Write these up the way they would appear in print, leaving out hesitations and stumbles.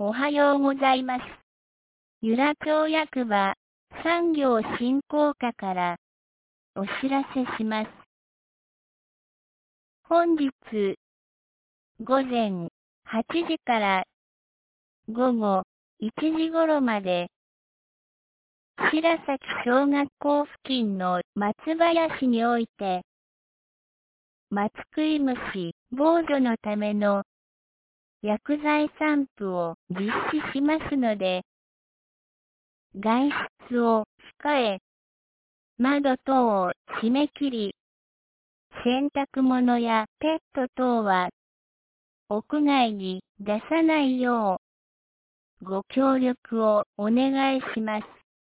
おはようございます。由良町役場産業振興課からお知らせします。本日午前8時から午後1時頃まで白崎小学校付近の松林において松食い虫防除のための薬剤散布を実施しますので、外出を控え、窓等を閉め切り、洗濯物やペット等は屋外に出さないようご協力をお願いします。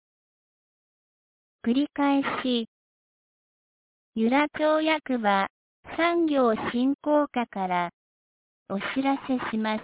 繰り返し、由良町役場産業振興課からお知らせします。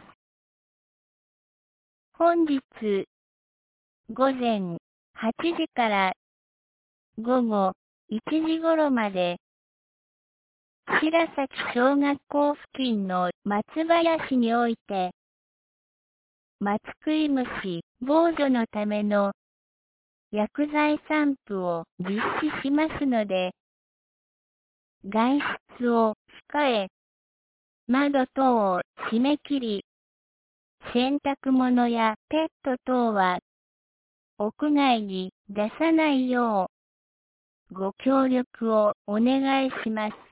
本日午前8時から午後1時頃まで白崎小学校付近の松林において松食い虫防除のための薬剤散布を実施しますので、外出を控え、窓等を閉め切り、洗濯物やペット等は屋外に出さないようご協力をお願いします。